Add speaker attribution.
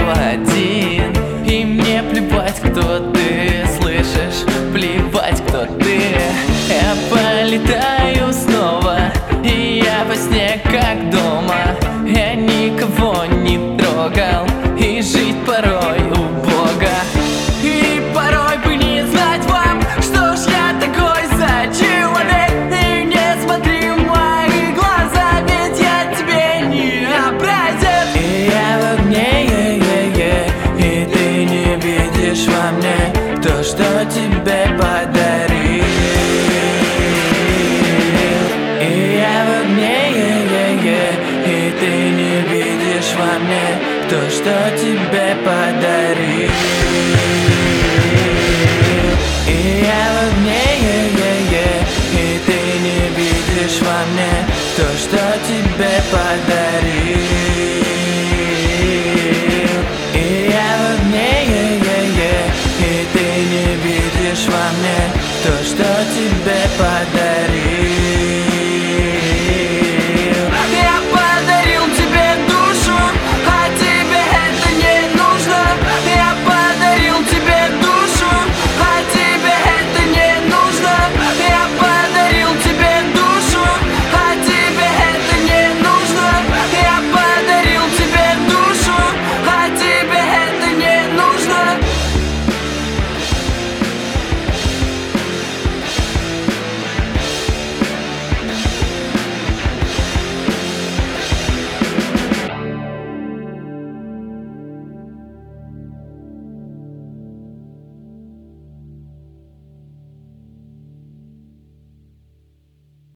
Speaker 1: снова один. И мне плевать, кто ты, слышишь? Плевать, кто ты. Я полетаю снова, и я во сне как дома. Я никого не трогал, и жить порой убого. И порой бы не знать вам, что ж я такой за человек. И не смотри в мои глаза, ведь я тебе не образец. И я в огне, и ты не видишь во мне то, что тебе подарил. И я в огне, и ты не видишь во мне то, что тебе подарил. И я в огне, и ты не видишь во мне то, что тебе подарил.